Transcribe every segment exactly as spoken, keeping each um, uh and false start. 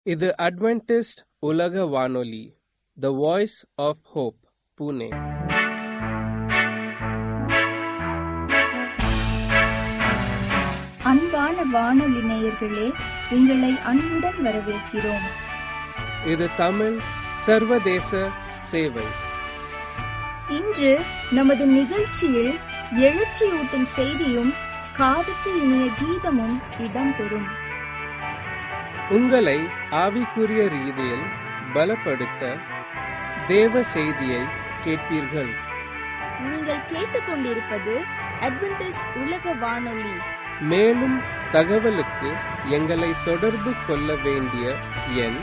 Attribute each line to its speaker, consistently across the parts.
Speaker 1: இது அட்வென்டிஸ்ட் உலக வானொலி, the voice of hope, Pune.
Speaker 2: அன்பான வானொலி நேயர்களே, உங்களை அன்புடன் வரவேற்கிறோம்.
Speaker 1: இது தமிழ் சர்வதேச சேவை.
Speaker 2: இன்று நமது நிகழ்ச்சியில் எழுச்சியூட்டும் செய்தியும் காதுக்கு இனிய கீதமும் இடம்பெறும்.
Speaker 1: உங்களை ஆவிக்குரிய ரீதியில் பலப்படுத்த தேவ செய்தியை கேட்பீர்கள்.
Speaker 2: நீங்கள் கேட்டுக்கொண்டிருப்பது அட்வென்டிஸ்ட் உலக வானொலி.
Speaker 1: மேலும் தகவலுக்கு எங்களை தொடர்பு கொள்ள வேண்டிய எண்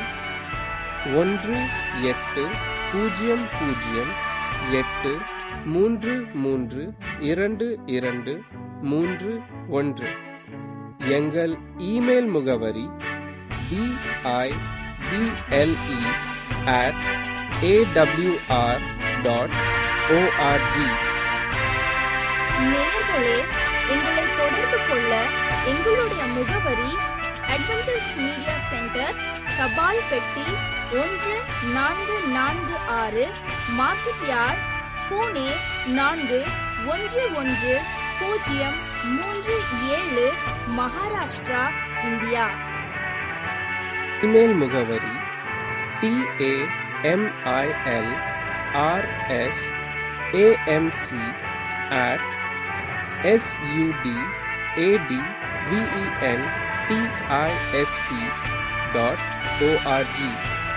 Speaker 1: ஒன்று எட்டு பூஜ்ஜியம் பூஜ்ஜியம் எட்டு மூன்று மூன்று இரண்டு இரண்டு மூன்று ஒன்று. எங்கள் இமெயில் முகவரி B I B L E at A W R dot org.
Speaker 2: நேயர்களே, எங்களை தொடர்பு கொள்ள எங்களுடைய முகவரி அட்வென்டிஸ்ட் மீடியா சென்டர், தபால் பெட்டி ஒன்று நான்கு நான்கு ஆறு, மார்க்கெட் யார்ட், புனே நான்கு ஒன்று ஒன்று பூஜ்ஜியம் மூன்று ஏழு, மகாராஷ்டிரா, இந்தியா.
Speaker 1: இமெயில் முகவரி T A M I L R S A M C at S U D A D V E N T I S T dot org.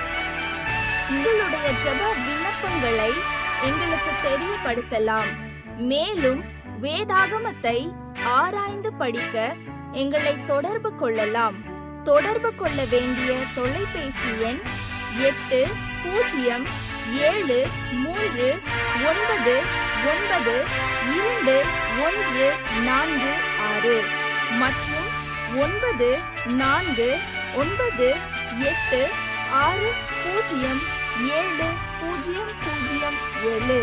Speaker 2: உங்களுடைய ஜெப விண்ணப்பங்களை எங்களுக்கு தெரியப்படுத்தலாம். மேலும் வேதாகமத்தை ஆராய்ந்து படிக்க எங்களை தொடர்பு கொள்ளலாம். தொடர்பு கொள்ள வேண்டிய தொலைபேசி எண் எட்டு பூஜ்ஜியம் ஏழு மூன்று ஒன்பது ஒன்பது இரண்டு ஒன்று நான்கு ஆறு மற்றும் ஒன்பது நான்கு ஒன்பது எட்டு ஆறு பூஜ்ஜியம் ஏழு பூஜ்ஜியம் பூஜ்ஜியம் ஏழு.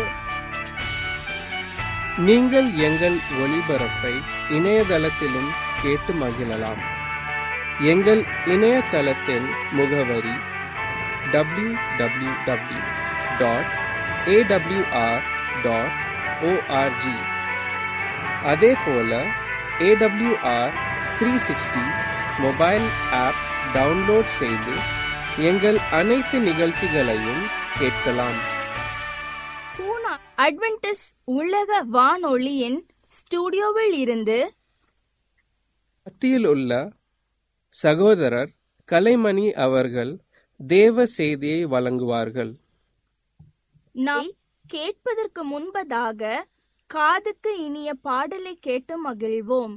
Speaker 1: நீங்கள் எங்கள் ஒளிபரப்பை இணையதளத்திலும் கேட்டு மகிழலாம். எங்கள் இணையதளத்தின் முகவரி W W W dot A W R dot org. அதே போல A W R three sixty mobile app download செய்து எங்கள் அனைத்து நிகழ்ச்சிகளையும் கேட்கலாம்.
Speaker 2: பூனா அட்வென்டிஸ்ட் உலக வானொலியின் ஸ்டுடியோவில் இருந்து
Speaker 1: மத்தியில் உள்ள சகோதரர் கலைமணி அவர்கள் தேவ செய்தியை வழங்குவார்கள்.
Speaker 2: நாம் கேட்பதற்கு முன்பதாக காதுக்கு இனிய பாடலை கேட்டு மகிழ்வோம்.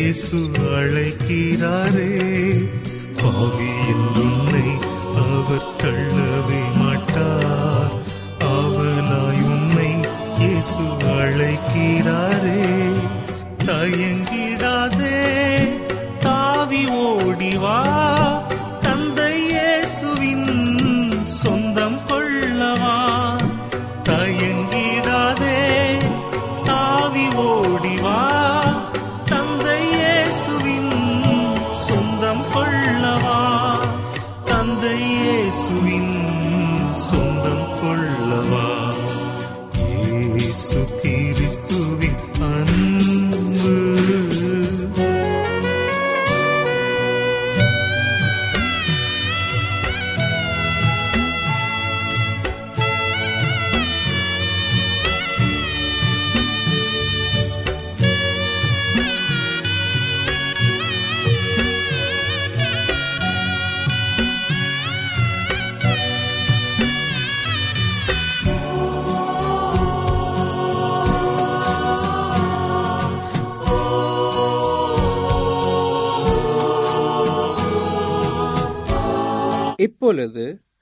Speaker 3: இயேசு அழைக்கிறாரே. பாவி என்றுன்னை அவர் தள்ளவே மாட்டார். ஆவலாய் உன்னை இயேசு அழைக்கிறாரே. தயங்கிடாதே, தாவி ஓடிவா, தந்தை இயேசுவின் சொந்தம் கொள்ளவா. தயங்கிடாதே, தாவி ஓடிவா, தந்தை இயேசுவின் சொந்தம் கொள்ளவா. தந்தை இயேசுவின் சொந்தம் கொள்ளவா. இயேசு கிறிஸ்துவின் அன்பு
Speaker 1: இப்பொழுது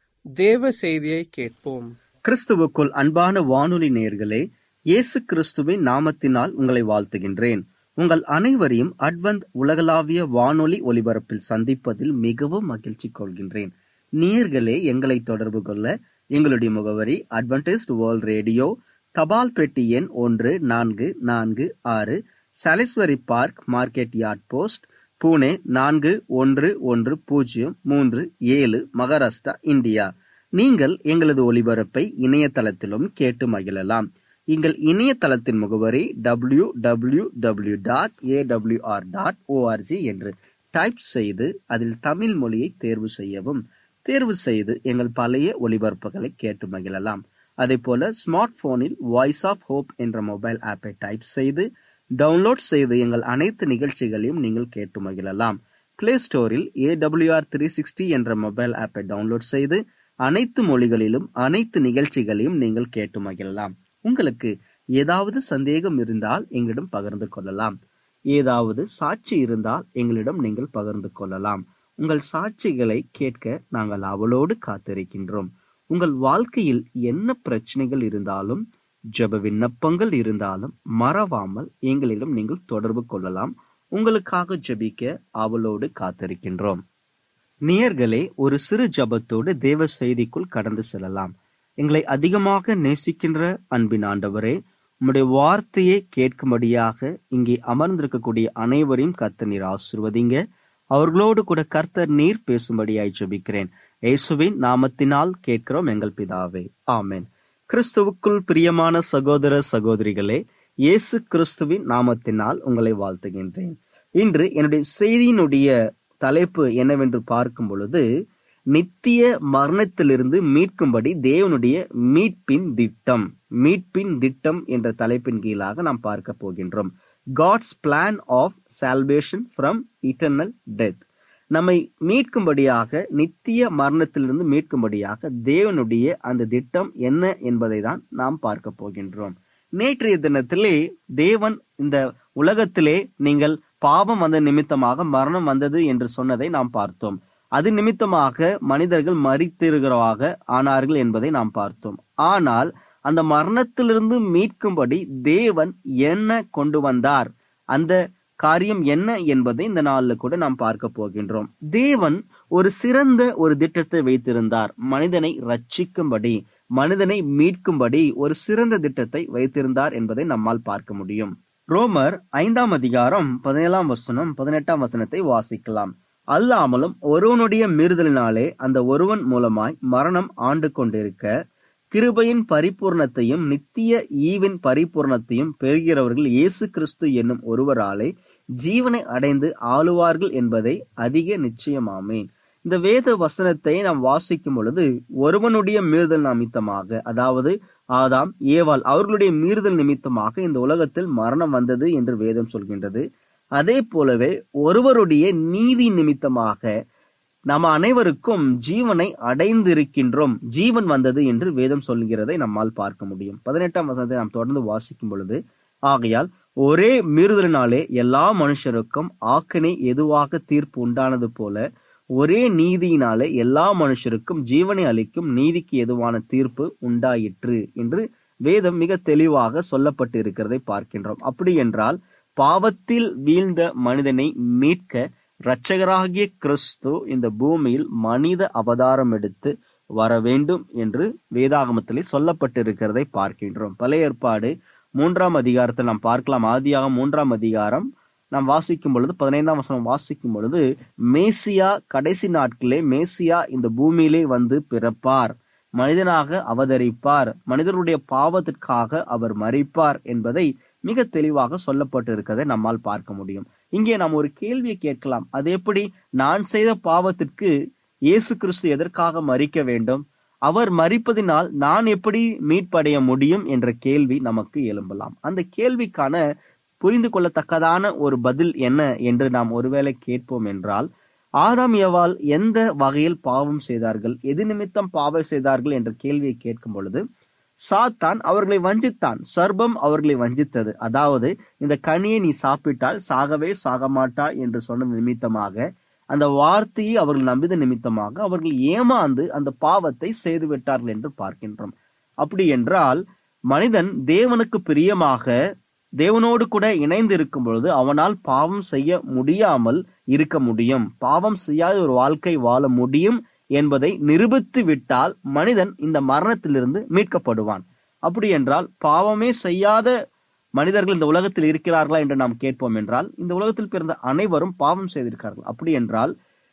Speaker 1: தேவ செய்தியை கேட்போம்.
Speaker 4: கிறிஸ்துவுக்குள் அன்பான வானொலி நேயர்களே, இயேசு கிறிஸ்துவின் நாமத்தினால் உங்களை வாழ்த்துகின்றேன். உங்கள் அனைவரையும் அட்வென்த் உலகளாவிய வானொலி ஒலிபரப்பில் சந்திப்பதில் மிகவும் மகிழ்ச்சி கொள்கின்றேன். நேயர்களே, எங்களை தொடர்பு கொள்ள எங்களுடைய முகவரி அட்வென்டிஸ்ட் வேர்ல்ட் ரேடியோ, தபால் பெட்டி எண் ஒன்று நான்கு நான்கு ஆறு, Salisbury park, market yard post, Pune நான்கு ஒன்று ஒன்று பூஜ்ஜியம் மூன்று ஏழு, மகாராஷ்டிரா, இந்தியா. நீங்கள் எங்களது ஒலிபரப்பை இணையதளத்திலும் கேட்டு மகிழலாம். எங்கள் இணையதளத்தின் முகவரி W W W dot A W R dot org என்று டைப் செய்து அதில் தமிழ் மொழியை தேர்வு செய்யவும். தேர்வு செய்து எங்கள் பழைய ஒலிபரப்புகளை கேட்டு மகிழலாம். அதே போல ஸ்மார்ட் போனில் வாய்ஸ் ஆஃப் ஹோப் என்ற மொபைல் ஆப்பை டைப் செய்து டவுன்லோட் செய்து எங்கள் அனைத்து நிகழ்ச்சிகளையும் நீங்கள் கேட்டு மகிழலாம். பிளே ஸ்டோரில் A W R three sixty என்ற மொபைல் ஆப்பை டவுன்லோட் செய்து அனைத்து மொழிகளிலும் அனைத்து நிகழ்ச்சிகளையும் நீங்கள் கேட்டு மகிழலாம். உங்களுக்கு ஏதாவது சந்தேகம் இருந்தால் எங்களிடம் பகிர்ந்து கொள்ளலாம். ஏதாவது சாட்சி இருந்தால் எங்களிடம் நீங்கள் பகிர்ந்து கொள்ளலாம். உங்கள் சாட்சிகளை கேட்க நாங்கள் அவளோடு காத்திருக்கின்றோம். உங்கள் வாழ்க்கையில் என்ன பிரச்சனைகள் இருந்தாலும், ஜெப விண்ணப்பங்கள் இருந்தாலும் மறவாமல் எங்களிடம் நீங்கள் தொடர்பு கொள்ளலாம். உங்களுக்காக ஜெபிக்க அவளோடு காத்திருக்கின்றோம். நேயர்களே, ஒரு சிறு ஜெபத்தோடு தேவ செய்திக்குள் கடந்து செல்லலாம். எங்களை அதிகமாக நேசிக்கின்ற அன்பின் ஆண்டவரே, உம்முடைய வார்த்தையை கேட்கும்படியாக இங்கே அமர்ந்திருக்கக்கூடிய அனைவரையும் கர்த்தர் நீர் ஆசீர்வதிங்க. அவர்களோடு கூட கர்த்தர் நீர் பேசும்படியாய் ஜெபிக்கிறேன். இயேசுவின் நாமத்தினால் கேட்கிறோம் எங்கள் பிதாவே, ஆமென். கிறிஸ்துவுக்குள் பிரியமான சகோதர சகோதரிகளே, இயேசு கிறிஸ்துவின் நாமத்தினால் உங்களை வாழ்த்துகின்றேன். இன்று என்னுடைய செய்தியினுடைய தலைப்பு என்னவென்று பார்க்கும் பொழுது, நித்திய மரணத்திலிருந்து மீட்கும்படி தேவனுடைய மீட்பின் திட்டம். மீட்பின் திட்டம் என்ற தலைப்பின் கீழாக நாம் பார்க்க போகின்றோம். God's plan of salvation from eternal death. நம்மை மீட்கும்படியாக, நித்திய மரணத்திலிருந்து மீட்கும்படியாக தேவனுடைய அந்த திட்டம் என்ன என்பதை தான் நாம் பார்க்க போகின்றோம். நேற்றைய தினத்திலே தேவன் இந்த உலகத்திலே நீங்கள் பாவம் வந்த நிமித்தமாக மரணம் வந்தது என்று சொன்னதை நாம் பார்த்தோம். அது நிமித்தமாக மனிதர்கள் மரித்திருக்கிறவாக ஆனார்கள் என்பதை நாம் பார்த்தோம். ஆனால் அந்த மரணத்திலிருந்து மீட்கும்படி தேவன் என்ன கொண்டு வந்தார், அந்த காரியம் என்ன என்பதை இந்த நாளில் கூட நாம் பார்க்க போகின்றோம். தேவன் ஒரு சிறந்த ஒரு திட்டத்தை வைத்திருந்தார். மனிதனை ரட்சிக்கும்படி, மனிதனை மீட்கும்படி ஒரு சிறந்த திட்டத்தை வைத்திருந்தார் என்பதை நம்மால் பார்க்க முடியும். ரோமர் ஐந்தாம் அதிகாரம் பதினேழாம் வசனம் பதினெட்டாம் வசனத்தை வாசிக்கலாம். அல்லாமலும் ஒருவனுடைய மீறுதலினாலே அந்த ஒருவன் மூலமாய் மரணம் ஆண்டு கொண்டிருக்க, கிருபையின் பரிபூர்ணத்தையும் நித்திய ஈவின் பரிபூர்ணத்தையும் பெறுகிறவர்கள் இயேசு கிறிஸ்து என்னும் ஒருவராலே ஜீவனை அடைந்து ஆளுவார்கள் என்பதை அதிக நிச்சயமாமே. இந்த வேத வசனத்தை நாம் வாசிக்கும் பொழுது, ஒருவனுடைய மீறுதல் நிமித்தமாக, அதாவது ஆதாம் ஏவாள் அவர்களுடைய மீறுதல் நிமித்தமாக இந்த உலகத்தில் மரணம் வந்தது என்று வேதம் சொல்கின்றது. அதே போலவே ஒருவருடைய நீதி நிமித்தமாக நம்ம அனைவருக்கும் ஜீவனை அடைந்திருக்கின்றோம், ஜீவன் வந்தது என்று வேதம் சொல்கிறதை நம்மால் பார்க்க முடியும். பதினெட்டாம் வசனத்தை நாம் தொடர்ந்து வாசிக்கும் பொழுது, ஆகையால் ஒரே மீறுதலினாலே எல்லா மனுஷருக்கும் ஆக்கினை எதுவாக தீர்ப்பு உண்டானது போல ஒரே நீதியினாலே எல்லா மனுஷருக்கும் ஜீவனை அளிக்கும் நீதிக்கு எதுவான தீர்ப்பு உண்டாயிற்று என்று வேதம் மிக தெளிவாக சொல்லப்பட்டு இருக்கிறதை பார்க்கின்றோம். அப்படி என்றால் பாவத்தில் வீழ்ந்த மனிதனை மீட்க இரட்சகராகிய கிறிஸ்து இந்த பூமியில் மனித அவதாரம் எடுத்து வர வேண்டும் என்று வேதாகமத்திலே சொல்லப்பட்டிருக்கிறதை பார்க்கின்றோம். பழைய ஏற்பாடு மூன்றாம் அதிகாரத்தை நாம் பார்க்கலாம். ஆதியாகமம் மூன்றாம் அதிகாரம் நாம் வாசிக்கும் பொழுது பதினைந்தாம் வசனம் வாசிக்கும் பொழுது மேசியா கடைசி நாட்களே மேசியா இந்த பூமியிலே வந்து பிறப்பார், மனிதனாக அவதரிப்பார், மனிதருடைய பாவத்திற்காக அவர் மரிப்பார் என்பதை மிக தெளிவாக சொல்லப்பட்டு இருக்கிறதை நம்மால் பார்க்க முடியும். இங்கே நாம் ஒரு கேள்வியை கேட்கலாம். அது எப்படி? நான் செய்த பாவத்திற்கு இயேசு கிறிஸ்து எதற்காக மரிக்க வேண்டும்? அவர் மரிப்பதினால் நான் எப்படி மீட்படைய முடியும் என்ற கேள்வி நமக்கு எழும்பலாம். அந்த கேள்விக்கான புரிந்து கொள்ளத்தக்கதான ஒரு பதில் என்ன என்று நாம் ஒருவேளை கேட்போம் என்றால், ஆதாம் ஏவாள் எந்த வகையில் பாவம் செய்தார்கள், எது நிமித்தம் பாவம் செய்தார்கள் என்ற கேள்வியை கேட்கும் பொழுது சாத்தான் அவர்களை வஞ்சித்தான். சர்பம் அவர்களை வஞ்சித்தது. அதாவது இந்த கனியை நீ சாப்பிட்டால் சாகவே சாக மாட்டா என்று சொன்ன நிமித்தமாக, அந்த வார்த்தையை அவர்கள் நம்பித நிமித்தமாக அவர்கள் ஏமாந்து அந்த பாவத்தை செய்து விட்டார்கள் என்று பார்க்கின்றோம். அப்படி என்றால் மனிதன் தேவனுக்கு பிரியமாக தேவனோடு கூட இணைந்து இருக்கும் பொழுது அவனால் பாவம் செய்ய முடியாமல் இருக்க முடியும், பாவம் செய்யாத ஒரு வாழ்க்கை வாழ முடியும் என்பதை நிரூபித்து விட்டால் மனிதன் இந்த மரணத்திலிருந்து மீட்கப்படுவான். அப்படி என்றால் பாவமே செய்யாத மனிதர்கள் இந்த உலகத்தில் இருக்கிறார்களா என்று நாம் கேட்போம் என்றால், இந்த உலகத்தில் பிறந்த அனைவரும் பாவம் செய்திருக்கிறார்கள். அப்படி என்றால்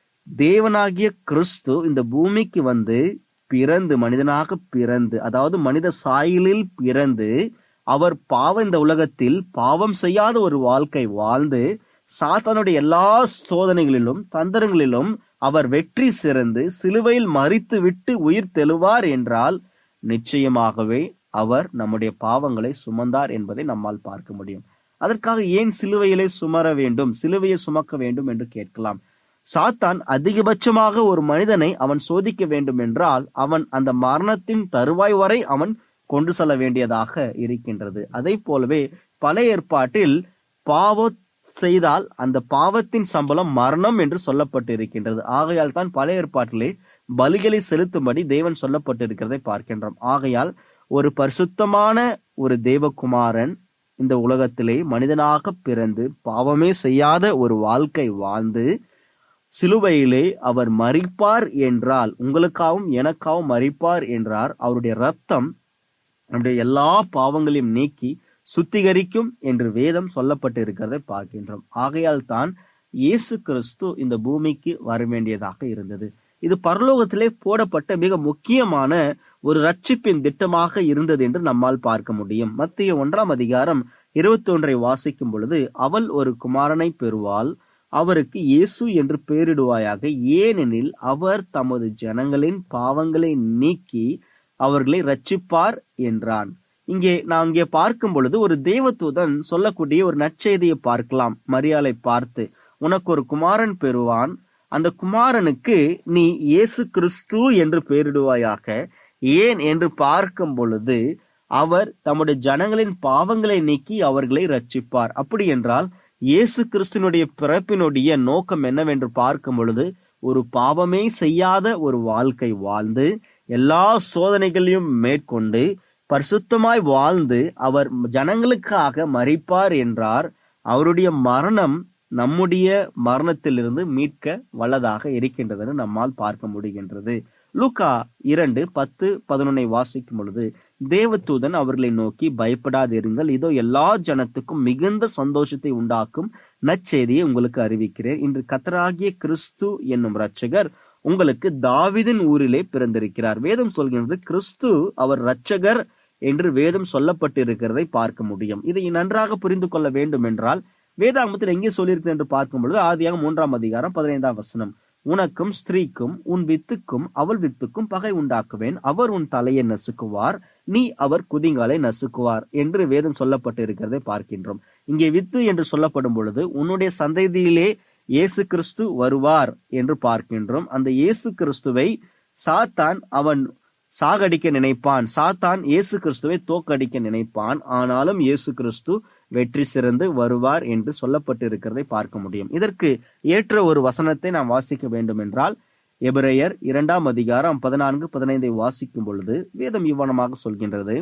Speaker 4: தேவனாகிய கிறிஸ்து இந்த பூமிக்கு வந்து பிறந்து மனிதனாக பிறந்து, அதாவது மனித சாயலில் பிறந்து அவர் பாவ இந்த உலகத்தில் பாவம் செய்யாத ஒரு வாழ்க்கை வாழ்ந்து சாத்தானுடைய எல்லா சோதனைகளிலும் தந்திரங்களிலும் அவர் வெற்றி சிறந்து சிலுவையில் மரித்து விட்டு உயிர் தெழுவார் என்றால் நிச்சயமாகவே அவர் நம்முடைய பாவங்களை சுமந்தார் என்பதை நம்மால் பார்க்க முடியும். அதற்காக ஏன் சிலுவையிலே சுமர வேண்டும், சிலுவையை சுமக்க வேண்டும் என்று கேட்கலாம். சாத்தான் அதிகபட்சமாக ஒரு மனிதனை அவன் சோதிக்க வேண்டும் என்றால் அவன் அந்த மரணத்தின் தருவாய் வரை அவன் கொண்டு செல்ல வேண்டியதாக இருக்கின்றது. அதை போலவே பழைய ஏற்பாட்டில் பாவம் செய்தால் அந்த பாவத்தின் சம்பளம் மரணம் என்று சொல்லப்பட்டு இருக்கின்றது. ஆகையால் தான் பழைய ஏற்பாட்டிலே பலிகளை செலுத்தும்படி தேவன் சொல்லப்பட்டிருக்கிறதை பார்க்கின்றோம். ஆகையால் ஒரு பரிசுத்தமான ஒரு தேவகுமாரன் இந்த உலகத்திலே மனிதனாக பிறந்து பாவமே செய்யாத ஒரு வாழ்க்கை வாழ்ந்து சிலுவையிலே அவர் மரிப்பார் என்றால், உங்களுக்காகவும் எனக்காகவும் மரிப்பார் என்றார், அவருடைய ரத்தம் நம்முடைய எல்லா பாவங்களையும் நீக்கி சுத்திகரிக்கும் என்று வேதம் சொல்லப்பட்டு இருக்கிறதை பார்க்கின்றோம். ஆகையால் தான் இயேசு கிறிஸ்து இந்த பூமிக்கு வர வேண்டியதாக இருந்தது. இது பரலோகத்திலே போடப்பட்ட மிக முக்கியமான ஒரு ரட்சிப்பின் திட்டமாக இருந்தது என்று நம்மால் பார்க்க முடியும். மத்திய ஒன்றாம் அதிகாரம் இருபத்தி ஒன்றை வாசிக்கும் பொழுது, அவள் ஒரு குமாரனை பெறுவாள், அவருக்கு இயேசு என்று பெயரிடுவாயாக, ஏனெனில் அவர் தமது ஜனங்களின் பாவங்களை நீக்கி அவர்களை ரட்சிப்பார் என்றான். இங்கே நாம் இங்கே பார்க்கும் பொழுது ஒரு தேவதூதன் சொல்லக்கூடிய ஒரு நற்செய்தியை பார்க்கலாம். மரியாளை பார்த்து, உனக்கு ஒரு குமாரன் பெறுவான், அந்த குமாரனுக்கு நீ இயேசு கிறிஸ்து என்று பெயரிடுவாயாக. ஏன் என்று பார்க்கும் பொழுது அவர் தம்முடைய ஜனங்களின் பாவங்களை நீக்கி அவர்களை ரட்சிப்பார். அப்படி என்றால் இயேசு கிறிஸ்துனுடைய பிறப்பினுடைய நோக்கம் என்னவென்று பார்க்கும் பொழுது ஒரு பாவமே செய்யாத ஒரு வாழ்க்கை வாழ்ந்து எல்லா சோதனைகளையும் மேற்கொண்டு பரிசுத்தமாய் வாழ்ந்து அவர் ஜனங்களுக்காக மரிப்பார் என்றார். அவருடைய மரணம் நம்முடைய மரணத்திலிருந்து மீட்க வல்லதாக இருக்கின்றது நம்மால் பார்க்க முடிகின்றது. லூக்கா இரண்டு பத்து பதினொன்னை வாசிக்கும் பொழுது, தேவதூதன் அவர்களை நோக்கி, பயப்படாதிருங்கள், இதோ எல்லா ஜனத்துக்கும் மிகுந்த சந்தோஷத்தை உண்டாக்கும் நற்செய்தியை உங்களுக்கு அறிவிக்கிறேன். இன்று கர்த்தராகிய கிறிஸ்து என்னும் இரட்சகர் உங்களுக்கு தாவீதின் ஊரிலே பிறந்திருக்கிறார். வேதம் சொல்கின்றது கிறிஸ்து அவர் இரட்சகர் என்று வேதம் சொல்லப்பட்டு இருக்கிறதை பார்க்க முடியும். இதை நன்றாக புரிந்து கொள்ள வேண்டும் என்றால் வேதாகமத்தில் எங்கே சொல்லியிருக்கு என்று பார்க்கும் பொழுது ஆதியாக மூன்றாம் அதிகாரம் பதினைந்தாம் வசனம், உனக்கும் ஸ்திரீக்கும் உன் வித்துக்கும் அவள் வித்துக்கும் பகை உண்டாக்குவேன், அவர் உன் தலையை நசுக்குவார், நீ அவர் குதிங்காலை நசுக்குவார் என்று வேதம் சொல்லப்பட்டு இருக்கிறதை பார்க்கின்றோம். இங்கே வித்து என்று சொல்லப்படும் பொழுது உன்னுடைய சந்ததியிலே இயேசு கிறிஸ்து வருவார் என்று பார்க்கின்றோம். அந்த இயேசு கிறிஸ்துவை சாத்தான் அவன் சாகடிக்க நினைப்பான். சாத்தான் இயேசு கிறிஸ்துவை தோக்கடிக்க நினைப்பான். ஆனாலும் இயேசு கிறிஸ்து வெற்றி சிறந்து வருவார் என்று சொல்லப்பட்டு இருக்கிறதை பார்க்க முடியும். இதற்கு ஏற்ற ஒரு வசனத்தை நாம் வாசிக்க வேண்டும் என்றால் எபிரேயர் இரண்டாம் அதிகாரம் பதினான்கு பதினைந்தை வாசிக்கும் பொழுது வேதம் இவ்வனமாக சொல்கின்றது.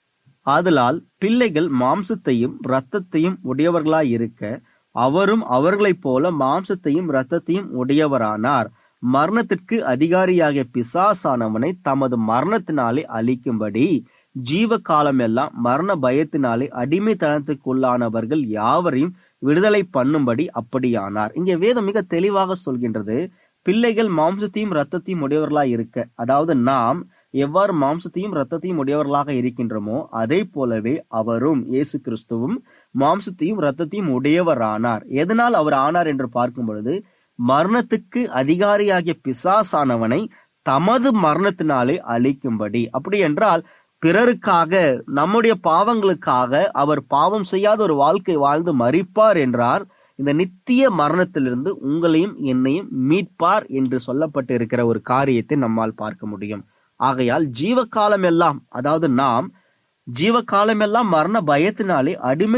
Speaker 4: ஆதலால் பிள்ளைகள் மாம்சத்தையும் இரத்தத்தையும் உடையவர்களாய் இருக்க அவரும் அவர்களைப் போல மாம்சத்தையும் இரத்தத்தையும் உடையவரானார். மரணத்திற்கு அதிகாரியாகிய பிசாசானவனை தமது மரணத்தினாலே அழிக்கும்படி ஜீவ காலம் எல்லாம் மரண பயத்தினாலே அடிமைத்தனத்துக்குள்ளானவர்கள் யாவரையும் விடுதலை பண்ணும்படி அப்படியானார். இங்கே வேதம் மிக தெளிவாக சொல்கின்றது, பிள்ளைகள் மாம்சத்தையும் இரத்தத்தையும் உடையவர்களாய் இருக்க, அதாவது நாம் எவ்வாறு மாம்சத்தையும் இரத்தத்தையும் உடையவர்களாக இருக்கின்றோமோ அதே போலவே அவரும் இயேசு கிறிஸ்துவும் மாம்சத்தையும் இரத்தத்தையும் உடையவரானார். எதனால் அவர் ஆனார் என்று பார்க்கும் பொழுது மரணத்துக்கு அதிகாரியாகிய பிசாசானவனை தமது மரணத்தினாலே அழிக்கும்படி. அப்படி என்றால் பிறருக்காக, நம்முடைய பாவங்களுக்காக அவர் பாவம் செய்யாத ஒரு வாழ்க்கை வாழ்ந்து மரிப்பார் என்றார். இந்த நித்திய மரணத்திலிருந்து உங்களையும் என்னையும் மீட்பார் என்று சொல்லப்பட்டு இருக்கிற ஒரு காரியத்தை நம்மால் பார்க்க முடியும். ஆகையால் ஜீவகாலம் எல்லாம், அதாவது நாம் ஜீவகாலம் எல்லாம் மரண பயத்தினாலே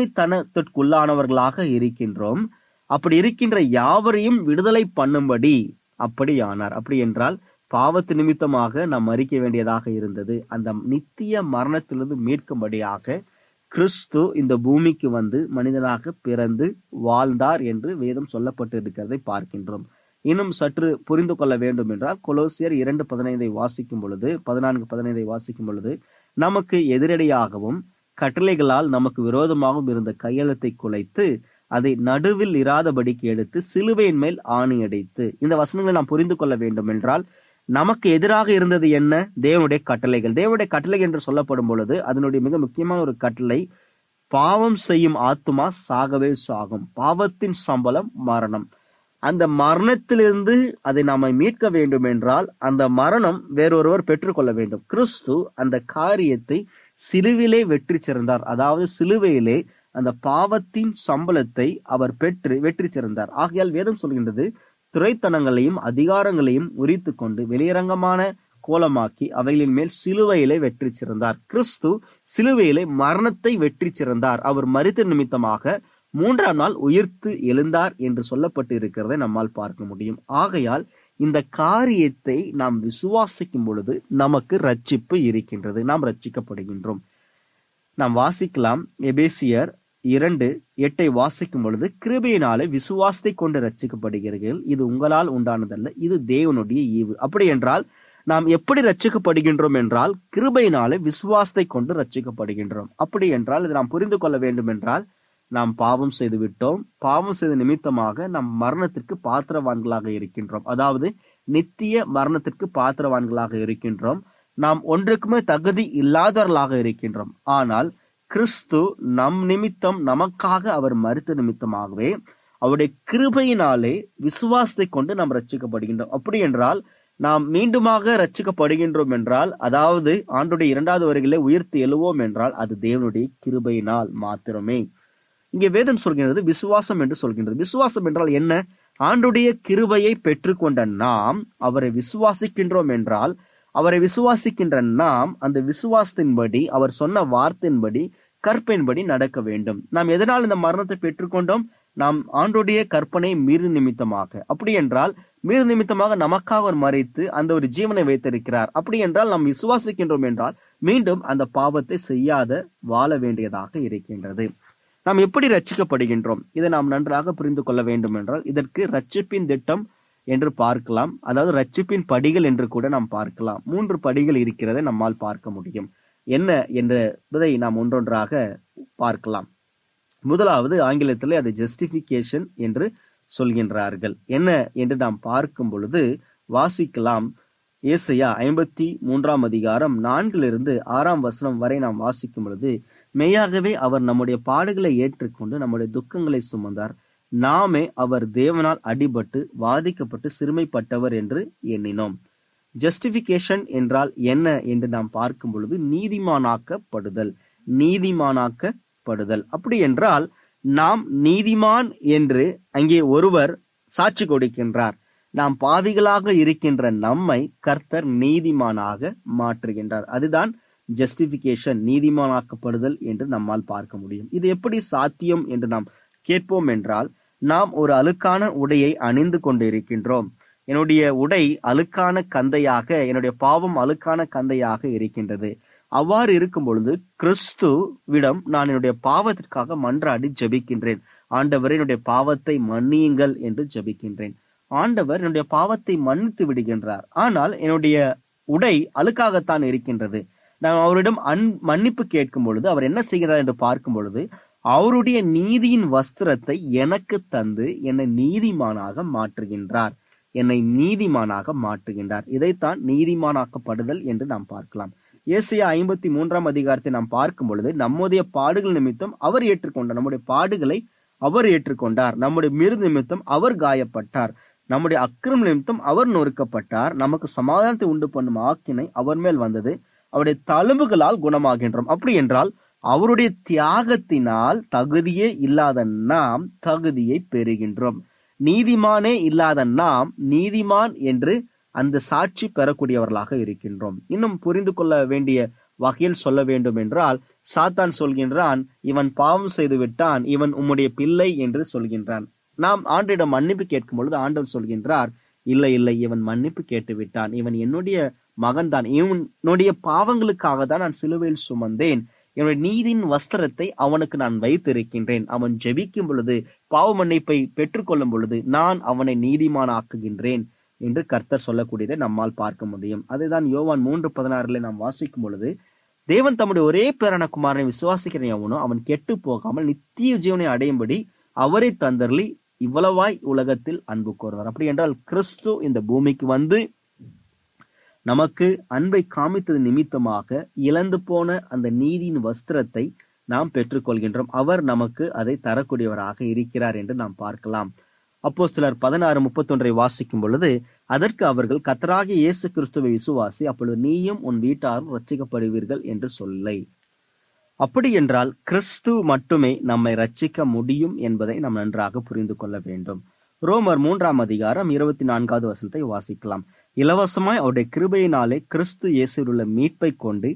Speaker 4: அடிமைத்தனத்திற்குள்ளானவர்களாக இருக்கின்றோம். அப்படி இருக்கின்ற யாவரையும் விடுதலை பண்ணும்படி அப்படியானார். அப்படி என்றால் பாவத்து நிமித்தமாக நாம் மரிக்க வேண்டியதாக இருந்தது. அந்த நித்திய மரணத்திலிருந்து மீட்கும்படியாக கிறிஸ்து இந்த பூமிக்கு வந்து மனிதனாக பிறந்து வாழ்ந்தார் என்று வேதம் சொல்லப்பட்டு இருக்கிறதை பார்க்கின்றோம். இன்னும் சற்று புரிந்து கொள்ள வேண்டும் என்றால் கொலோசியர் இரண்டு பதினைந்தை வாசிக்கும் பொழுது பதினான்கு பதினைந்தை வாசிக்கும் பொழுது நமக்கு எதிரடியாகவும் கட்டளைகளால் நமக்கு விரோதமாகவும் இருந்த கையெழுத்தை குலைத்து அதை நடுவில் இராதபடிக்கு எடுத்து சிலுவையின் மேல் ஆணி அடித்து. இந்த வசனங்களை நாம் புரிந்து கொள்ள வேண்டும் என்றால் நமக்கு எதிராக இருந்தது என்ன? தேவனுடைய கட்டளைகள். தேவனுடைய கட்டளை என்று சொல்லப்படும் பொழுது அதனுடைய மிக முக்கியமான ஒரு கட்டளை, பாவம் செய்யும் ஆத்துமா சாகவே சாகும், பாவத்தின் சம்பளம் மரணம். அந்த மரணத்திலிருந்து அதை நாம மீட்க வேண்டும் என்றால் அந்த மரணம் வேறொருவர் பெற்றுக்கொள்ள வேண்டும். கிறிஸ்து அந்த காரியத்தை சிலுவிலே வெற்றி சிறந்தார். அதாவது சிலுவையிலே அந்த பாவத்தின் சம்பளத்தை அவர் பெற்று வெற்றி சிறந்தார். ஆகையால் வேதம் சொல்கின்றது, துரைத்தனங்களையும் அதிகாரங்களையும் உரித்து கொண்டு வெளியரங்கமான கோலமாக்கி அவைகளின் மேல் சிலுவையிலே வெற்றி சிறந்தார். கிறிஸ்து சிலுவையிலே மரணத்தை வெற்றி சிறந்தார். அவர் மரித்த நிமித்தமாக மூன்றாம் நாள் உயிர்த்து எழுந்தார் என்று சொல்லப்பட்டு இருக்கிறதை நம்மால் பார்க்க முடியும். ஆகையால் இந்த காரியத்தை நாம் விசுவாசிக்கும் பொழுது நமக்கு ரட்சிப்பு இருக்கின்றது, நாம் ரட்சிக்கப்படுகின்றோம். நாம் வாசிக்கலாம், எபேசியர் இரண்டு எட்டை வாசிக்கும் பொழுது, கிருபையினாலே விசுவாசத்தை கொண்டு ரட்சிக்கப்படுகிறீர்கள், இது உங்களால் உண்டானதல்ல, இது தேவனுடைய ஈவு. அப்படி என்றால் நாம் எப்படி ரட்சிக்கப்படுகின்றோம் என்றால் கிருபையினாலே விசுவாசத்தை கொண்டு ரட்சிக்கப்படுகின்றோம். அப்படி என்றால் இதை நாம் புரிந்து கொள்ள வேண்டும் என்றால் நாம் பாவம் செய்து விட்டோம், பாவம் செய்த நிமித்தமாக நாம் மரணத்திற்கு பாத்திரவான்களாக இருக்கின்றோம், அதாவது நித்திய மரணத்திற்கு பாத்திரவான்களாக இருக்கின்றோம். நாம் ஒன்றுக்குமே தகுதி இல்லாதவர்களாக இருக்கின்றோம். ஆனால் கிறிஸ்து நம் நிமித்தம் நமக்காக அவர் மரித்த நிமித்தமாகவே அவருடைய கிருபையினாலே விசுவாசத்தை கொண்டு நாம் ரட்சிக்கப்படுகின்றோம். அப்படி என்றால் நாம் மீண்டுமாக ரட்சிக்கப்படுகின்றோம் என்றால், அதாவது ஆண்டுடைய இரண்டாவது வருகையிலே உயிர்த்து எழுவோம் என்றால் அது தேவனுடைய கிருபையினால் மாத்திரமே. இங்கே வேதம் சொல்கின்றது விசுவாசம் என்று சொல்கின்றது. விசுவாசம் என்றால் என்ன? ஆண்டுடைய கிருபையை பெற்றுக்கொண்ட நாம் அவரை விசுவாசிக்கின்றோம் என்றால், அவரை விசுவாசிக்கின்ற நாம் அந்த விசுவாசத்தின்படி, அவர் சொன்ன வார்த்தையின்படி, கற்பையின்படி நடக்க வேண்டும். நாம் எதனால் இந்த மரணத்தை பெற்றுக்கொண்டோம்? நாம் ஆண்டுடைய கற்பனை மீறு நிமித்தமாக. அப்படி என்றால் மீறு நிமித்தமாக நமக்காக அவர் மரித்து அந்த ஒரு ஜீவனை வைத்திருக்கிறார். அப்படி என்றால் நாம் விசுவாசிக்கின்றோம் என்றால் மீண்டும் அந்த பாவத்தை செய்யாத வாழ வேண்டியதாக இருக்கின்றது. நாம் எப்படி ரட்சிக்கப்படுகின்றோம்? இதை நாம் நன்றாக புரிந்து கொள்ள வேண்டும் என்றால் இதற்கு ரட்சிப்பின் திட்டம் என்று பார்க்கலாம், அதாவது ரட்சிப்பின் படிகள் என்று கூட நாம் பார்க்கலாம். மூன்று படிகள் இருக்கிறதை நம்மால் பார்க்க முடியும். என்ன என்பதை நாம் ஒன்றொன்றாக பார்க்கலாம். முதலாவது ஆங்கிலத்திலே அது ஜஸ்டிபிகேஷன் என்று சொல்கின்றார்கள். என்ன என்று நாம் பார்க்கும் பொழுது வாசிக்கலாம். ஏசாயா ஐம்பத்தி மூன்றாம் அதிகாரம் நான்கிலிருந்து ஆறாம் வசனம் வரை நாம் வாசிக்கும் பொழுது, மெய்யாகவே அவர் நம்முடைய பாடுகளை ஏற்றுக்கொண்டு நம்முடைய துக்கங்களை சுமந்தார், நாமே அவர் தேவனால் அடிபட்டு வாதிக்கப்பட்டு சிறுமைப்பட்டவர் என்று எண்ணினோம். ஜஸ்டிபிகேஷன் என்றால் என்ன என்று நாம் பார்க்கும் பொழுது நீதிமானாக்கப்படுதல், நீதிமானாக்கப்படுதல். அப்படி என்றால் நாம் நீதிமான் என்று அங்கே ஒருவர் சாட்சி கொடுக்கின்றார். நாம் பாவிகளாக இருக்கின்ற நம்மை கர்த்தர் நீதிமானாக மாற்றுகின்றார். அதுதான் ஜஸ்டிபிகேஷன், நீதிமானாக்கப்படுதல் என்று நம்மால் பார்க்க முடியும். இது எப்படி சாத்தியம் என்று நாம் கேட்போம் என்றால், நாம் ஒரு அழுக்கான உடையை அணிந்து கொண்டு இருக்கின்றோம். என்னுடைய உடை அழுக்கான கந்தையாக, என்னுடைய பாவம் அழுக்கான கந்தையாக இருக்கின்றது. அவ்வாறு இருக்கும் பொழுது கிறிஸ்துவிடம் நான் என்னுடைய பாவத்திற்காக மன்றாடி ஜெபிக்கின்றேன். ஆண்டவர் என்னுடைய பாவத்தை மன்னியுங்கள் என்று ஜெபிக்கின்றேன். ஆண்டவர் என்னுடைய பாவத்தை மன்னித்து விடுகின்றார். ஆனால் என்னுடைய உடை அழுக்காகத்தான் இருக்கின்றது. நான் அவரிடம் அன் மன்னிப்பு கேட்கும் பொழுது அவர் என்ன செய்கிறார் என்று பார்க்கும் பொழுது, அவருடைய நீதியின் வஸ்திரத்தை எனக்கு தந்து என்னை நீதிமானாக மாற்றுகின்றார். என்னை நீதிமானாக மாற்றுகின்றார். இதைத்தான் நீதிமானாக்கப்படுதல் என்று நாம் பார்க்கலாம். ஏசாயா ஐம்பத்தி மூன்றாம் அதிகாரத்தை நாம் பார்க்கும் பொழுது, நம்முடைய பாடுகள் நிமித்தம் அவர் ஏற்றுக்கொண்டார். நம்முடைய பாடுகளை அவர் ஏற்றுக்கொண்டார். நம்முடைய மிருது நிமித்தம் அவர் காயப்பட்டார். நம்முடைய அக்கிரம நிமித்தம் அவர் நொறுக்கப்பட்டார். நமக்கு சமாதானத்தை உண்டு பண்ணும் ஆக்கினை அவர் மேல் வந்தது. அவருடைய தழும்புகளால் குணமாகின்றோம். அப்படி என்றால் அவருடைய தியாகத்தினால் தகுதியே இல்லாத நாம் தகுதியை பெறுகின்றோம். நீதிமானே இல்லாத நாம் நீதிமான் என்று அந்த சாட்சி பெறக்கூடியவர்களாக இருக்கின்றோம். இன்னும் புரிந்து கொள்ள வேண்டிய வகையில் சொல்ல வேண்டும் என்றால், சாத்தான் சொல்கின்றான், இவன் பாவம் செய்து விட்டான், இவன் உம்முடைய பிள்ளை என்று சொல்கின்றான். நாம் ஆண்டவரிடம் மன்னிப்பு கேட்கும் பொழுது ஆண்டவர் சொல்கின்றார், இல்லை இல்லை, இவன் மன்னிப்பு கேட்டு விட்டான், இவன் என்னுடைய மகன் தான், இவனுடைய பாவங்களுக்காக தான் நான் சிலுவையில் சுமந்தேன், என்னுடைய நீதியின் வஸ்திரத்தை அவனுக்கு நான் வைத்திருக்கின்றேன். அவன் ஜெபிக்கும் பொழுது, பாவ மன்னிப்பை பெற்றுக்கொள்ளும் பொழுது நான் அவனை நீதிமான் ஆக்குகின்றேன் என்று கர்த்தர் சொல்லக்கூடியதை நம்மால் பார்க்க முடியும். அதுதான் யோவான் மூன்று பதினாறுல நாம் வாசிக்கும் பொழுது, தேவன் தம்முடைய ஒரே பேரான குமாரனை விசுவாசிக்கிறேன் எவனோ அவன் கெட்டு போகாமல் நித்திய ஜீவனை அடையும்படி அவரை தந்தருளி இவ்வளவாய் உலகத்தில் அன்பு கூறுவார். அப்படி என்றால் கிறிஸ்து இந்த பூமிக்கு வந்து நமக்கு அன்பை காமித்தது நிமித்தமாக இழந்து போன அந்த நீதியின் வஸ்திரத்தை நாம் பெற்றுக்கொள்கின்றோம். அவர் நமக்கு அதை தரக்கூடியவராக இருக்கிறார் என்று நாம் பார்க்கலாம். அப்போஸ்தலர் பதினாறு முப்பத்தி ஒன்றை வாசிக்கும் பொழுது, அதற்கு அவர்கள், கர்த்தராகிய இயேசு கிறிஸ்துவை விசுவாசி, அப்பொழுது நீயும் உன் வீட்டாரும் ரட்சிக்கப்படுவீர்கள் என்று சொல்லை. அப்படி என்றால் கிறிஸ்து மட்டுமே நம்மை ரட்சிக்க முடியும் என்பதை நாம் நன்றாக புரிந்து கொள்ள வேண்டும். ரோமர் மூன்றாம் அதிகாரம் இருபத்தி நான்காவது வசனத்தை வாசிக்கலாம். இலவசமாய் அவருடைய கிருபையினாலே கிறிஸ்து இயேசுவில் உள்ள மீட்பை கொண்டு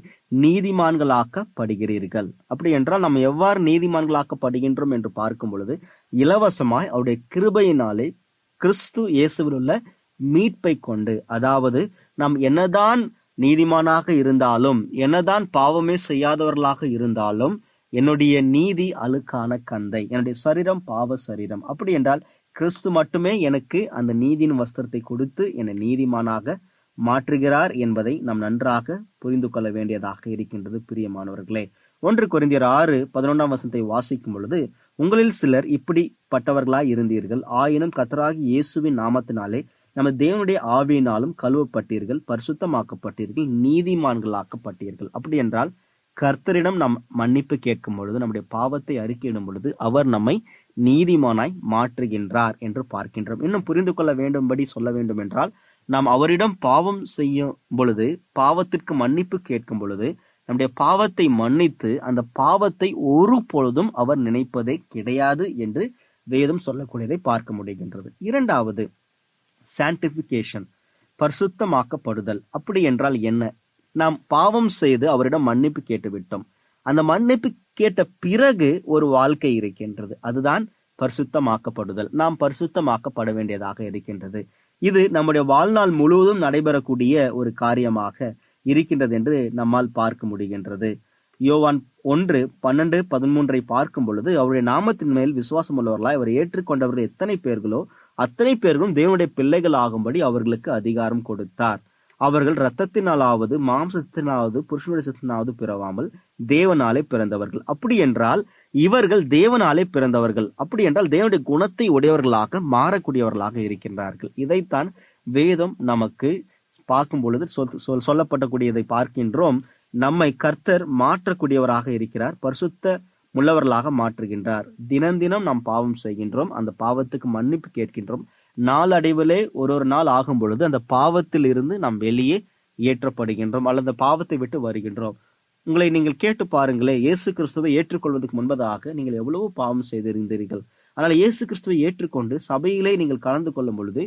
Speaker 4: நீதிமான்களாக்கப்படுகிறீர்கள். அப்படி என்றால் நாம் எவ்வாறு நீதிமான்களாக்கப்படுகின்றோம் என்று பார்க்கும் பொழுது, இலவசமாய் அவருடைய கிருபையினாலே கிறிஸ்து இயேசுவில் உள்ள மீட்பை கொண்டு, அதாவது நாம் என்னதான் நீதிமானாக இருந்தாலும், என்னதான் பாவமே செய்யாதவர்களாக இருந்தாலும், என்னுடைய நீதி அழுக்கான கந்தை, என்னுடைய சரீரம் பாவ சரீரம். அப்படி என்றால் கிறிஸ்து மட்டுமே எனக்கு அந்த நீதியின் வஸ்திரத்தை கொடுத்து என்னை நீதிமானாக மாற்றுகிறார் என்பதை நாம் நன்றாக புரிந்து கொள்ள வேண்டியதாக இருக்கின்றது. பிரியமானவர்களே, ஒன்று கொரிந்தியர் ஆறு பதினொன்றாம் வசனத்தை வாசிக்கும் பொழுது, உங்களில் சிலர் இப்படிப்பட்டவர்களாய் இருந்தீர்கள், ஆயினும் கர்த்தராகிய இயேசுவின் நாமத்தினாலே நமது தேவனுடைய ஆவியினாலும் கழுவப்பட்டீர்கள், பரிசுத்தமாக்கப்பட்டீர்கள், நீதிமான்களாக்கப்பட்டீர்கள். அப்படி என்றால் கர்த்தரிடம் நாம் மன்னிப்பு கேட்கும் பொழுது, நம்முடைய பாவத்தை அறிக்கையிடும் பொழுது அவர் நம்மை நீதிமானாய் மாற்றுகின்றார் என்று பார்க்கின்றோம். இன்னும் புரிந்து கொள்ள வேண்டும்படி சொல்ல வேண்டும் என்றால், நாம் அவரிடம் பாவம் செய்யும் பொழுது, பாவத்திற்கு மன்னிப்பு கேட்கும் பொழுது, நம்முடைய பாவத்தை மன்னித்து அந்த பாவத்தை ஒரு பொழுதும் அவர் நினைப்பதே கிடையாது என்று வேதம் சொல்லக்கூடியதை பார்க்க முடிகின்றது. இரண்டாவது, சான்டிபிகேஷன், பரிசுத்தமாக்கப்படுதல். அப்படி என்றால் என்ன? நாம் பாவம் செய்து அவரிடம் மன்னிப்பு கேட்டு விட்டோம். அந்த மன்னிப்பு கேட்ட பிறகு ஒரு வாழ்க்கை இருக்கின்றது, அதுதான் பரிசுத்தமாக்கப்படுதல். நாம் பரிசுத்தமாக்கப்பட வேண்டியதாக இருக்கின்றது. இது நம்முடைய வாழ்நாள் முழுவதும் நடைபெறக்கூடிய ஒரு காரியமாக இருக்கின்றது என்று நம்மால் பார்க்க முடிகின்றது. யோவான் ஒன்று பன்னெண்டு பதிமூன்றை பார்க்கும் பொழுது, அவருடைய நாமத்தின் மேல் விசுவாசம் உள்ளவர்களாய் அவர் ஏற்றுக்கொண்டவர்கள் எத்தனை பேர்களோ அத்தனை பேர்களும் தேவனுடைய பிள்ளைகள் ஆகும்படி அவர்களுக்கு அதிகாரம் கொடுத்தார். அவர்கள் இரத்தத்தினாலாவது மாம்சத்தினாவது புருஷனுடைய சத்தினாவது பிறவாமல் தேவனாலே பிறந்தவர்கள். அப்படி என்றால் இவர்கள் தேவனாலே பிறந்தவர்கள். அப்படி என்றால் தேவனுடைய குணத்தை உடையவர்களாக மாறக்கூடியவர்களாக இருக்கின்றார்கள். இதைத்தான் வேதம் நமக்கு பார்க்கும் பொழுது சொல் சொல்லப்படக்கூடியதை பார்க்கின்றோம். நம்மை கர்த்தர் மாற்றக்கூடியவராக இருக்கிறார், பரிசுத்த உள்ளவர்களாக மாற்றுகின்றார். தினம் தினம் நாம் பாவம் செய்கின்றோம், அந்த பாவத்துக்கு மன்னிப்பு கேட்கின்றோம். நாளடைவிலே ஒரு ஒரு நாள் ஆகும் பொழுது அந்த பாவத்தில் இருந்து நாம் வெளியே ஏற்றப்படுகின்றோம், அல்லது பாவத்தை விட்டு வருகின்றோம். உங்களை நீங்கள் கேட்டு பாருங்களே, இயேசு கிறிஸ்துவை ஏற்றுக்கொள்வதற்கு முன்பதாக நீங்கள் எவ்வளவு பாவம் செய்திருந்தீர்கள். ஆனால் இயேசு கிறிஸ்துவை ஏற்றுக்கொண்டு சபையிலே நீங்கள் கலந்து கொள்ளும் பொழுது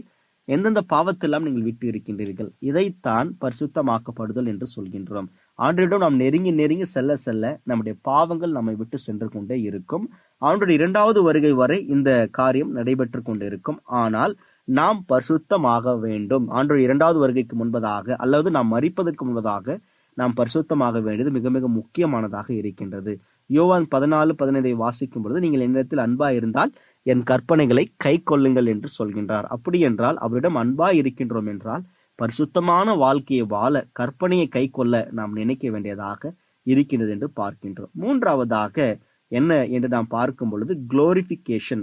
Speaker 4: எந்தெந்த பாவத்தெல்லாம் நீங்கள் விட்டு இருக்கின்றீர்கள். இதைத்தான் பரிசுத்தமாக்கப்படுதல் என்று சொல்கின்றோம். ஆண்டவரிடம் நாம் நெருங்கி நெருங்கி செல்ல செல்ல நம்முடைய பாவங்கள் நம்மை விட்டு சென்று கொண்டே இருக்கும். ஆண்டவருடைய இரண்டாவது வருகை வரை இந்த காரியம் நடைபெற்று கொண்டு இருக்கும். ஆனால் நாம் பரிசுத்தமாக வேண்டும். ஆண்டவருடைய இரண்டாவது வருகைக்கு முன்பதாக அல்லது நாம் மரிப்பதற்கு முன்பதாக நாம் பரிசுத்தமாக வேண்டியது மிக மிக முக்கியமானதாக இருக்கின்றது. யோவான் பதினாலு பதினைந்தை வாசிக்கும் பொழுது, நீங்கள் என்னிடத்தில் அன்பா இருந்தால் என் கற்பனைகளை கை கொள்ளுங்கள் என்று சொல்கின்றார். அப்படி என்றால் அவரிடம் அன்பா இருக்கின்றோம் என்றால் பரிசுத்தமான வாழ்க்கையை வாழ கற்பனையை கை கொள்ள நாம் நினைக்க வேண்டியதாக இருக்கின்றது என்று பார்க்கின்றோம். மூன்றாவதாக என்ன என்று நாம் பார்க்கும் பொழுது குளோரிபிகேஷன்,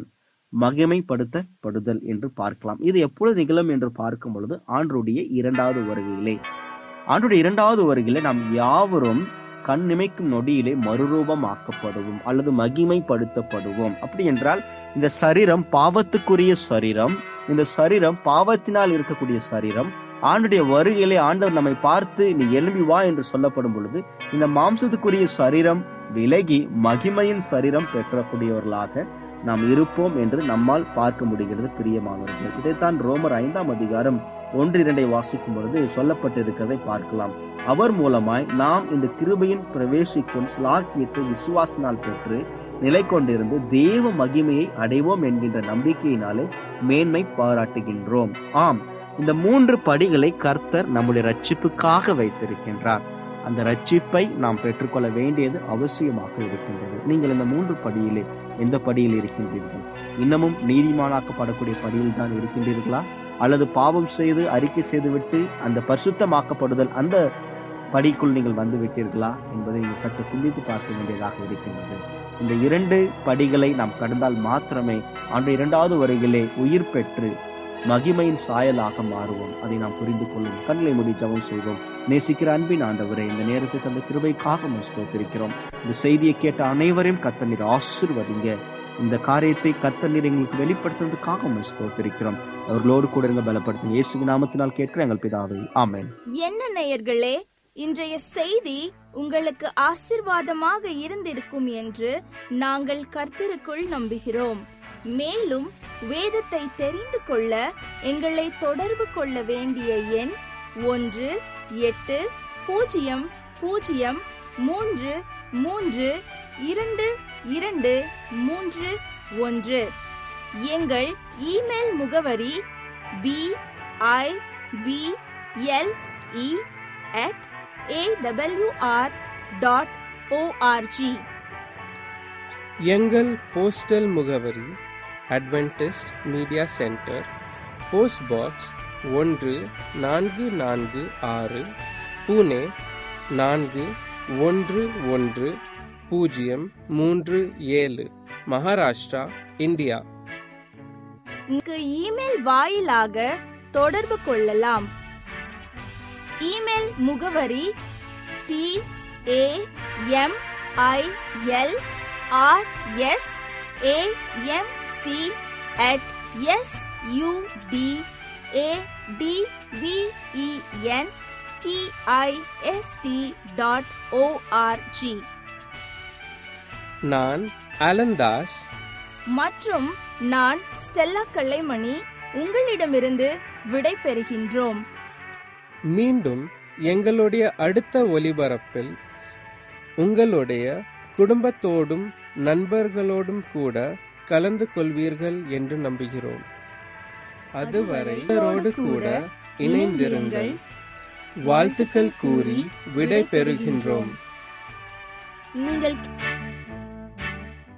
Speaker 4: மகிமைப்படுத்தப்படுதல் என்று பார்க்கலாம். இது எப்பொழுது நிகழும் என்று பார்க்கும் பொழுது ஆண்டவருடைய இரண்டாவது வருகையிலே. ஆண்டவருடைய இரண்டாவது வருகையிலே நாம் யாவரும் கண் நிமைக்கும் நொடியிலே மறுரூபம் ஆக்கப்படுவோம் அல்லது மகிமைப்படுத்தப்படுவோம். அப்படி என்றால் இந்த சரீரம் பாவத்துக்குரிய சரீரம், இந்த சரீரம் பாவத்தினால் இருக்கக்கூடிய சரீரம். ஆண்டுடைய வருகையிலே ஆண்டவர் நம்மை பார்த்து நீ எழும்பி வா என்று சொல்லப்படும் பொழுது இந்த மாம்சத்துக்குரிய சரீரம் விலகி மகிமையின் சரீரம் பெற்றக்கூடியவர்களாக நாம் இருப்போம் என்று நம்மால் பார்க்க முடிகிறது. பிரியமானவர்கள், இதைத்தான் ரோமர் ஐந்தாம் அதிகாரம் ஒன்று இரண்டை வாசிக்கும் பொழுது சொல்லப்பட்டிருக்கிறதை பார்க்கலாம். அவர் மூலமாய் நாம் இந்த கிருபையின் பிரவேசிக்கும் ஸ்லாக்கியத்தை விசுவாசனால் பெற்று நிலை கொண்டிருந்து தேவ மகிமையை அடைவோம் என்கின்ற நம்பிக்கையினாலே மேன்மை பாராட்டுகின்றோம். ஆம், இந்த மூன்று படிகளை கர்த்தர் நம்முடைய ரட்சிப்புக்காக வைத்திருக்கின்றார். அந்த ரட்சிப்பை நாம் பெற்றுக்கொள்ள வேண்டியது அவசியமாக இருக்கின்றது. நீங்கள் இந்த மூன்று படியிலே எந்த படியில் இருக்கின்றீர்கள்? இன்னமும் நீதிமானாக்கப்படக்கூடிய படியில் தான் இருக்கின்றீர்களா, அல்லது பாவம் செய்து அறிக்கை செய்துவிட்டு அந்த பரிசுத்தமாக்கப்படுதல் அந்த படிக்குள் நீங்கள் வந்து விட்டீர்களா என்பதை நீங்கள் சற்று சிந்தித்து பார்க்க வேண்டியதாக இருக்கின்றது. இந்த இரண்டு படிகளை நாம் கடந்தால் மாத்திரமே ஆண்டு இரண்டாவது வருகையிலே உயிர் பெற்று மகிமையின் சாயலாக மாறுவோம். அதை நாம் புரிந்து கொள்ளும். கண்களை மூடி ஜெபம் செய்வோம். நேசிக்கிற அன்பின் ஆண்டவரே, இந்த நேரத்தை தந்த கிருபைக்காக ஸ்தோத்திரிக்கிறோம். இந்த செய்தியை கேட்ட அனைவரையும் கர்த்தர் நீர் ஆசீர்வதிங்க. இந்த காரியத்தை கர்த்தர் நீர் எங்களுக்கு வெளிப்படுத்துவதற்காக ஸ்தோத்திரிக்கிறோம். அவர்களோடு கூட இருங்க, பலப்படுத்தும் இயேசுவின் நாமத்தினால் கேட்கிற எங்கள் பிதாவே, ஆமென்.
Speaker 2: என்ன நேயர்களே, இன்றைய செய்தி உங்களுக்கு ஆசீர்வாதமாக இருந்திருக்கும் என்று நாங்கள் கர்த்தருக்குள் நம்புகிறோம். மேலும் வேதத்தை தெரிந்து கொள்ள எங்களை தொடர்பு கொள்ள வேண்டிய எண் ஒன்று எட்டு பூஜ்ஜியம் பூஜ்ஜியம் மூன்று மூன்று இரண்டு இரண்டு மூன்று ஒன்று. எங்கள் இமெயில் முகவரி B I B L E at A W R dot O R G.
Speaker 1: எங்கள் போஸ்டல் முகவரி Adventist media centre, post box ஒன்று நான்கு நான்கு ஆறு, புனே நான்கு ஒன்று ஒன்று பூஜ்ஜியம் மூன்று ஏழு, மகாராஷ்டிரா, இந்தியா.
Speaker 2: இமெயில் வாயிலாக தொடர்பு கொள்ளலாம். இமெயில் முகவரி T A M I L R S A M C at S U D A D V E N T I S T dot O R G.
Speaker 1: நான் அலந்தாஸ்
Speaker 2: மற்றும் நான் ஸ்டெல்லா கலைமணி உங்களிடமிருந்து விடை பெறுகின்றோம்.
Speaker 1: மீண்டும் எங்களுடைய அடுத்த ஒலிபரப்பில் உங்களுடைய குடும்பத்தோடும் நண்பர்களோடும் கூட கலந்து கொள்வீர்கள் என்று நம்புகிறோம். அதுவரை இவரோடு கூட இணைந்திருங்கள். வாழ்த்துக்கள் கூறி விடை பெறுகின்றோம்.
Speaker 2: நீங்கள்